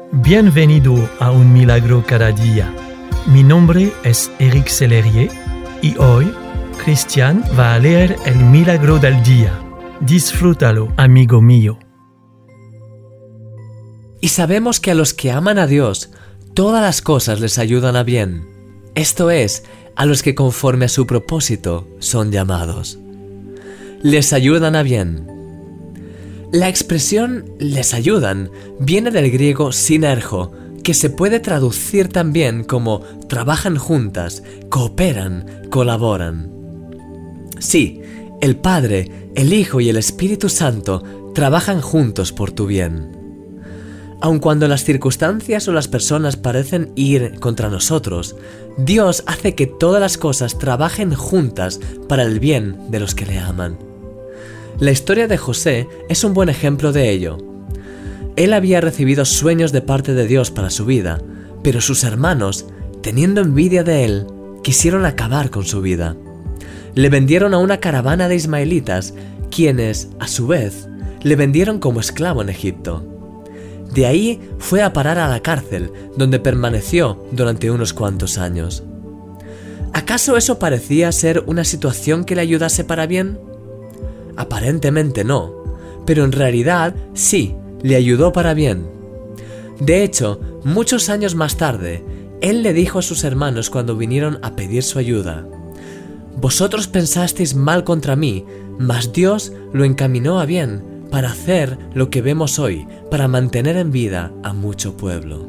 Bienvenido a Un Milagro Cada Día. Mi nombre es Eric Sellerier y hoy Cristian va a leer el Milagro del Día. Disfrútalo, amigo mío. Y sabemos que a los que aman a Dios, todas las cosas les ayudan a bien. Esto es, a los que conforme a su propósito son llamados. Les ayudan a bien. La expresión les ayudan viene del griego sinergo, que se puede traducir también como trabajan juntas, cooperan, colaboran. Sí, el Padre, el Hijo y el Espíritu Santo trabajan juntos por tu bien. Aun cuando las circunstancias o las personas parecen ir contra nosotros, Dios hace que todas las cosas trabajen juntas para el bien de los que le aman. La historia de José es un buen ejemplo de ello. Él había recibido sueños de parte de Dios para su vida, pero sus hermanos, teniendo envidia de él, quisieron acabar con su vida. Le vendieron a una caravana de ismaelitas, quienes, a su vez, le vendieron como esclavo en Egipto. De ahí fue a parar a la cárcel, donde permaneció durante unos cuantos años. ¿Acaso eso parecía ser una situación que le ayudase para bien? Aparentemente no, pero en realidad sí, le ayudó para bien. De hecho, muchos años más tarde, él le dijo a sus hermanos cuando vinieron a pedir su ayuda: «Vosotros pensasteis mal contra mí, mas Dios lo encaminó a bien para hacer lo que vemos hoy, para mantener en vida a mucho pueblo».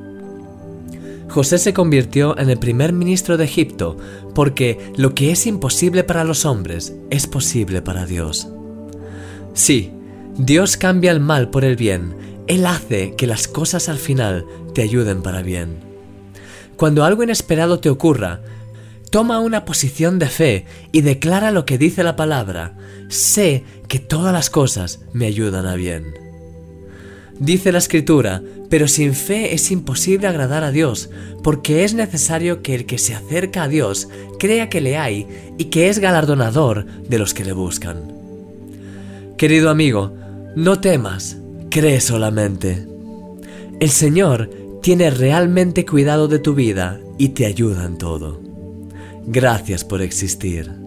José se convirtió en el primer ministro de Egipto porque lo que es imposible para los hombres es posible para Dios. Sí, Dios cambia el mal por el bien. Él hace que las cosas al final te ayuden para bien. Cuando algo inesperado te ocurra, toma una posición de fe y declara lo que dice la palabra: «Sé que todas las cosas me ayudan a bien». Dice la Escritura: «Pero sin fe es imposible agradar a Dios, porque es necesario que el que se acerca a Dios crea que le hay y que es galardonador de los que le buscan». Querido amigo, no temas, cree solamente. El Señor tiene realmente cuidado de tu vida y te ayuda en todo. Gracias por existir.